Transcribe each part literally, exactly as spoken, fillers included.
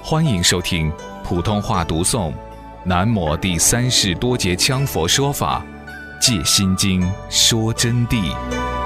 欢迎收听普通话读诵南摩第三世多杰羌佛说法戒心经说真谛。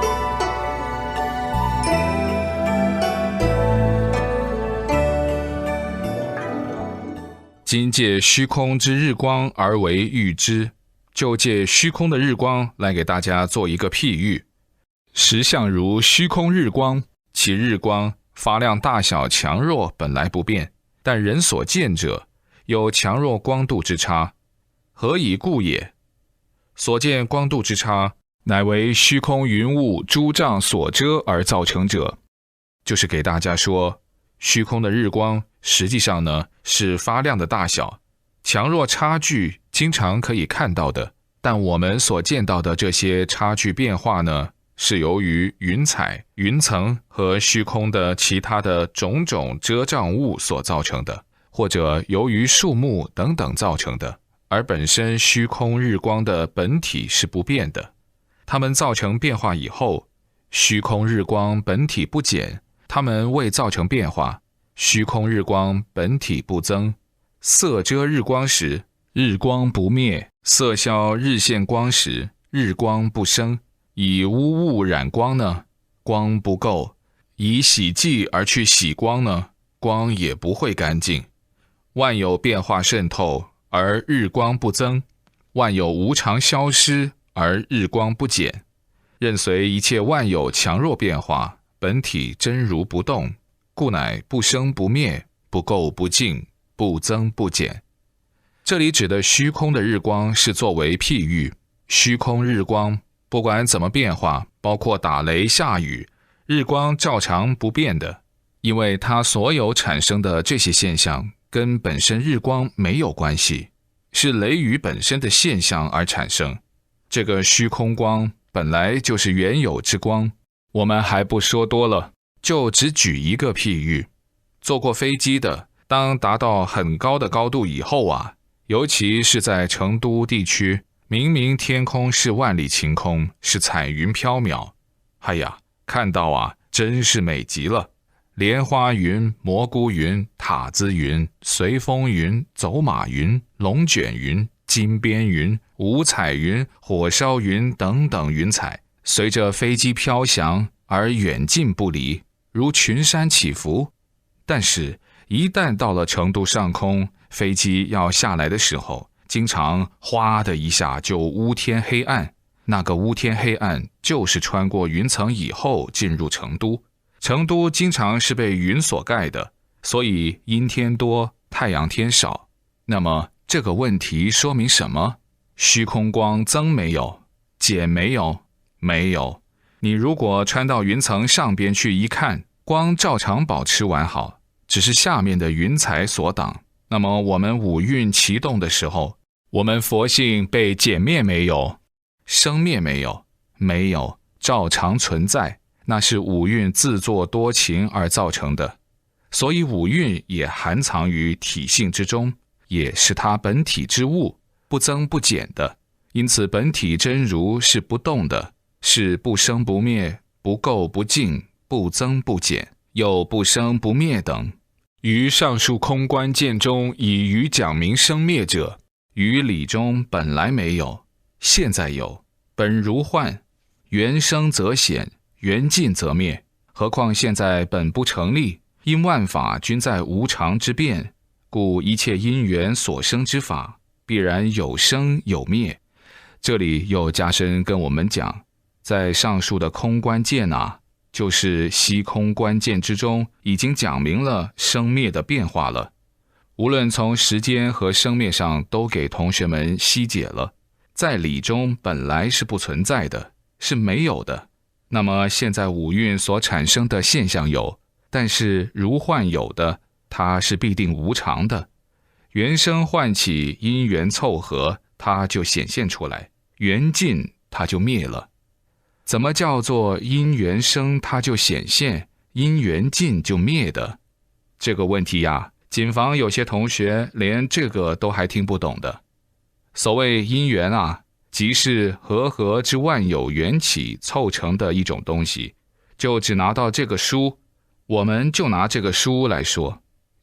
今借虚空之日光而为喻之，就借虚空的日光来给大家做一个譬喻。实相如虚空日光，其日光发亮大小强弱本来不变，但人所见者有强弱光度之差，何以故也？所见光度之差，乃为虚空云雾诸障所遮而造成者。就是给大家说，虚空的日光实际上呢是发亮的大小，强弱差距经常可以看到的，但我们所见到的这些差距变化呢，是由于云彩、云层和虚空的其他的种种遮障物所造成的，或者由于树木等等造成的，而本身虚空日光的本体是不变的。它们造成变化以后，虚空日光本体不减，它们未造成变化，虚空日光本体不增。色遮日光时，日光不灭；色消日现光时，日光不生。以污物染光呢，光不够；以洗剂而去洗光呢，光也不会干净。万有变化渗透，而日光不增；万有无常消失，而日光不减。任随一切万有强弱变化，本体真如不动，故乃不生不灭，不垢不净，不增不减。这里指的虚空的日光是作为譬喻，虚空日光不管怎么变化，包括打雷下雨，日光照常不变的，因为它所有产生的这些现象跟本身日光没有关系，是雷雨本身的现象而产生。这个虚空光本来就是原有之光，我们还不说多了，就只举一个譬喻。坐过飞机的，当达到很高的高度以后啊，尤其是在成都地区，明明天空是万里晴空，是彩云飘渺，哎呀，看到啊，真是美极了。莲花云、蘑菇云、塔子云、随风云、走马云、龙卷云、金边云、五彩云、火烧云等等云彩，随着飞机飘翔而远近不离，如群山起伏。但是一旦到了成都上空，飞机要下来的时候，经常哗的一下就乌天黑暗，那个乌天黑暗就是穿过云层以后进入成都。成都经常是被云所盖的，所以阴天多，太阳天少。那么这个问题说明什么？虚空光增没有？减没有？没有。你如果穿到云层上边去一看，光照常保持完好，只是下面的云彩所挡。那么我们五蕴齐动的时候，我们佛性被减灭没有？生灭没有？没有，照常存在。那是五蕴自作多情而造成的，所以五蕴也含藏于体性之中，也是它本体之物，不增不减的。因此本体真如是不动的，是不生不灭，不垢不净，不增不减，又不生不灭等。于上述空观见中以于讲明生灭者，于理中本来没有，现在有，本如幻，缘生则显，缘尽则灭。何况现在本不成立，因万法均在无常之变，故一切因缘所生之法，必然有生有灭。这里又加深跟我们讲，在上述的空观见啊，就是悉空观见之中已经讲明了生灭的变化了。无论从时间和生灭上都给同学们析解了，在理中本来是不存在的，是没有的。那么现在五蕴所产生的现象有，但是如幻有的，它是必定无常的。缘生唤起，因缘凑合，它就显现出来；缘尽，它就灭了。怎么叫做因缘生它就显现，因缘尽就灭的？这个问题呀，谨防有些同学连这个都还听不懂的。所谓因缘啊，即是和合之万有缘起凑成的一种东西，就只拿到这个书，我们就拿这个书来说，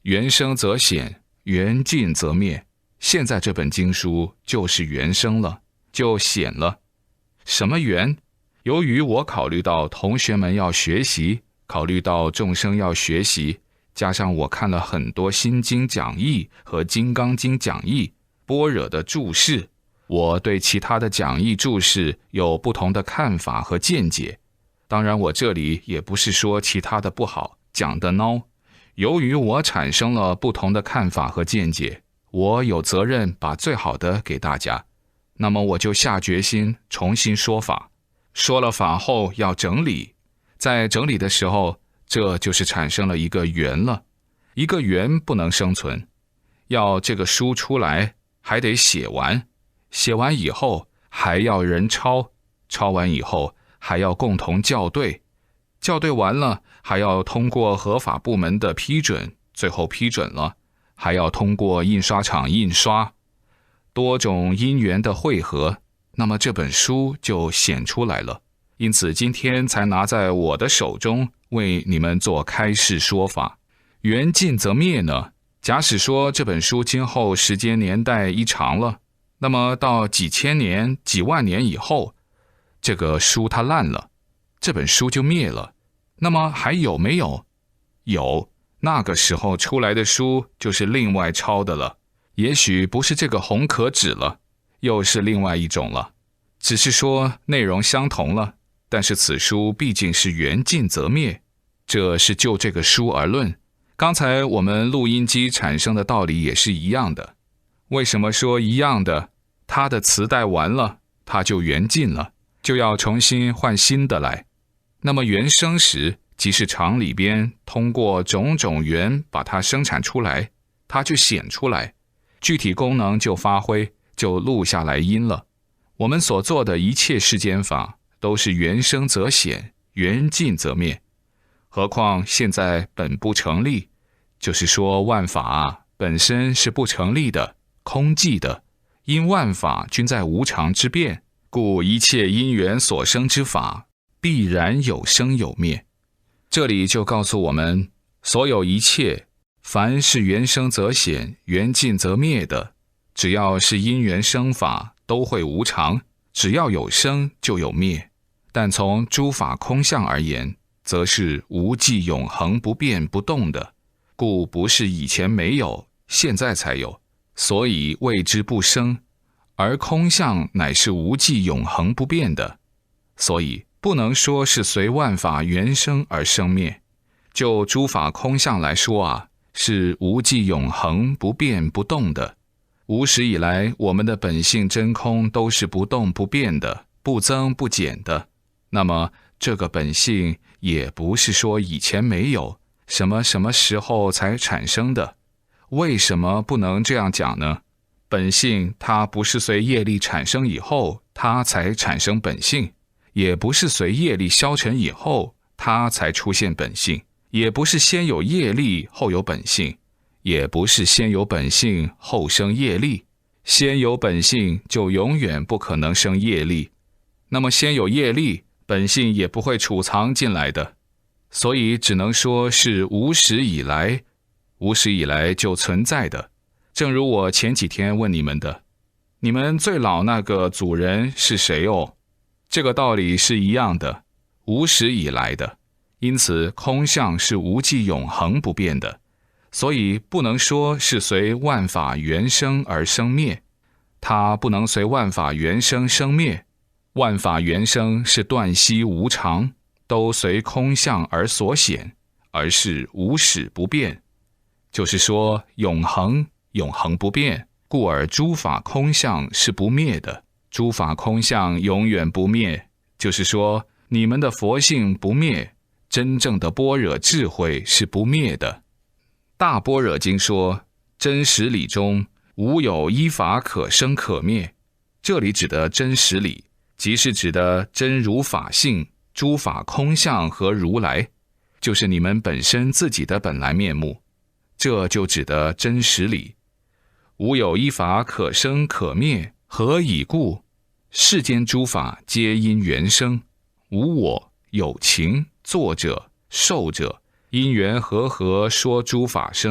缘生则显，缘尽则灭。现在这本经书就是缘生了，就显了。什么缘？由于我考虑到同学们要学习，考虑到众生要学习，加上我看了很多心经讲义和金刚经讲义、般若的注释，我对其他的讲义注释有不同的看法和见解。当然我这里也不是说其他的不好，讲的孬。由于我产生了不同的看法和见解，我有责任把最好的给大家，那么我就下决心重新说法。说了法后要整理，在整理的时候，这就是产生了一个缘了。一个缘不能生存，要这个书出来还得写完，写完以后还要人抄，抄完以后还要共同校对，校对完了还要通过合法部门的批准，最后批准了还要通过印刷厂印刷，多种因缘的汇合，那么这本书就显出来了。因此今天才拿在我的手中，为你们做开示说法。缘尽则灭呢？假使说这本书今后时间年代一长了，那么到几千年、几万年以后，这个书它烂了，这本书就灭了。那么还有没有？有，那个时候出来的书就是另外抄的了，也许不是这个红壳纸了，又是另外一种了，只是说内容相同了，但是此书毕竟是缘尽则灭，这是就这个书而论。刚才我们录音机产生的道理也是一样的。为什么说一样的？它的磁带完了，它就缘尽了，就要重新换新的来。那么缘生时，即是厂里边通过种种缘把它生产出来，它就显出来，具体功能就发挥，就录下来音了。我们所做的一切世间法都是缘生则显，缘尽则灭。何况现在本不成立，就是说万法啊本身是不成立的，空寂的，因万法均在无常之变，故一切因缘所生之法必然有生有灭。这里就告诉我们，所有一切凡是缘生则显，缘尽则灭的，只要是因缘生法都会无常，只要有生就有灭。但从诸法空相而言，则是无际永恒不变不动的，故不是以前没有，现在才有，所以谓之不生。而空相乃是无际永恒不变的，所以不能说是随万法缘生而生灭。就诸法空相来说啊，是无际永恒不变不动的。无始以来，我们的本性真空都是不动不变的，不增不减的。那么这个本性也不是说以前没有，什么什么时候才产生的。为什么不能这样讲呢？本性它不是随业力产生以后它才产生本性，也不是随业力消沉以后它才出现本性，也不是先有业力后有本性，也不是先有本性后生业力。先有本性就永远不可能生业力，那么先有业力，本性也不会储藏进来的。所以只能说是无始以来，无始以来就存在的。正如我前几天问你们的，你们最老那个祖人是谁哦？这个道理是一样的，无始以来的。因此空相是无际永恒不变的，所以不能说是随万法缘生而生灭，它不能随万法缘生生灭。万法缘生是断息无常，都随空相而所显，而是无始不变。就是说永恒永恒不变，故而诸法空相是不灭的。诸法空相永远不灭，就是说你们的佛性不灭，真正的般若智慧是不灭的。大般若经说，真实理中无有依法可生可灭，这里指的真实理，即是指的真如法性、诸法空相和如来，就是你们本身自己的本来面目，这就指的真实理。无有依法可生可灭，何以故？世间诸法皆因缘生，无我有情作者受者，因缘和合说诸法生，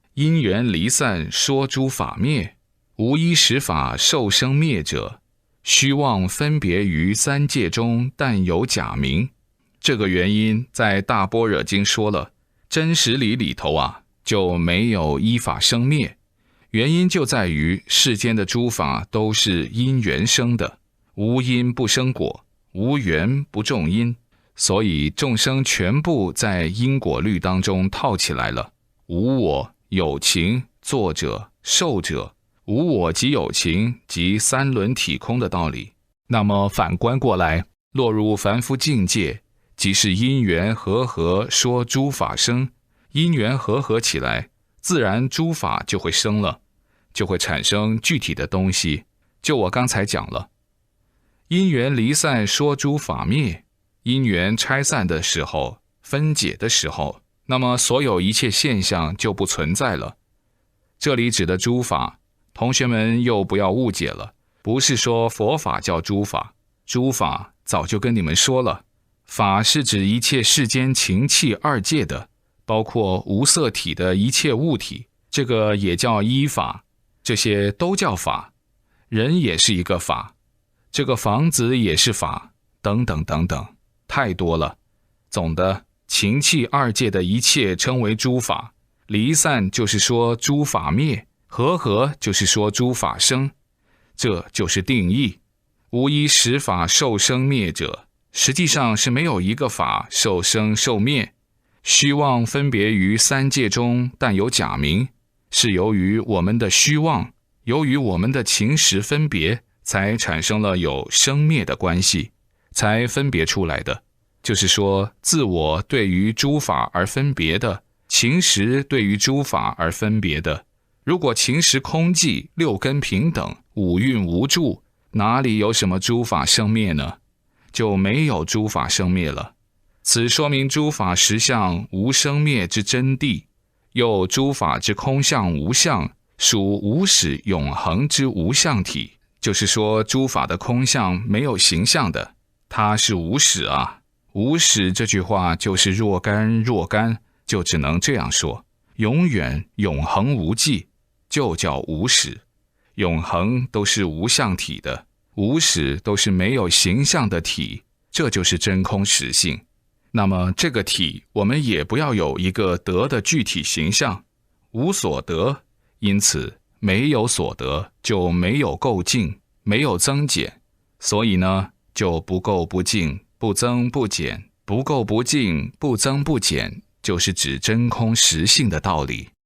因缘离散，说诸法灭，无一实法受生灭者，虚妄分别于三界中，但有假名。这个原因在大般若经说了，真实理里头啊，就没有依法生灭。原因就在于世间的诸法都是因缘生的，无因不生果，无缘不种因，所以众生全部在因果律当中套起来了。无我、有情、作者、受者，无我即有情即三轮体空的道理。那么反观过来，落入凡夫境界，即是因缘和合说诸法生，因缘和合起来，自然诸法就会生了，就会产生具体的东西。就我刚才讲了，因缘离散说诸法灭，因缘拆散的时候，分解的时候，那么所有一切现象就不存在了。这里指的诸法，同学们又不要误解了，不是说佛法叫诸法，诸法早就跟你们说了，法是指一切世间情气二界的，包括无色体的一切物体，这个也叫依法，这些都叫法。人也是一个法，这个房子也是法，等等等等，太多了。总的，情气二界的一切称为诸法，离散就是说诸法灭，和合就是说诸法生，这就是定义。无一实法受生灭者，实际上是没有一个法受生受灭。虚妄分别于三界中，但有假名，是由于我们的虚妄，由于我们的情识分别，才产生了有生灭的关系，才分别出来的。就是说，自我对于诸法而分别的，情识对于诸法而分别的。如果情识空寂，六根平等，五蕴无住，哪里有什么诸法生灭呢？就没有诸法生灭了。此说明诸法实相无生灭之真谛，又诸法之空相无相，属无始永恒之无相体。就是说，诸法的空相没有形象的，它是无始啊。无始这句话就是若干若干，就只能这样说，永远永恒无际，就叫无始。永恒都是无相体的，无始都是没有形象的体，这就是真空实性。那么这个体，我们也不要有一个得的具体形象，无所得，因此没有所得就没有垢净，没有增减，所以呢就不垢不净，不增不减，不垢不净，不增不减，就是指真空实性的道理。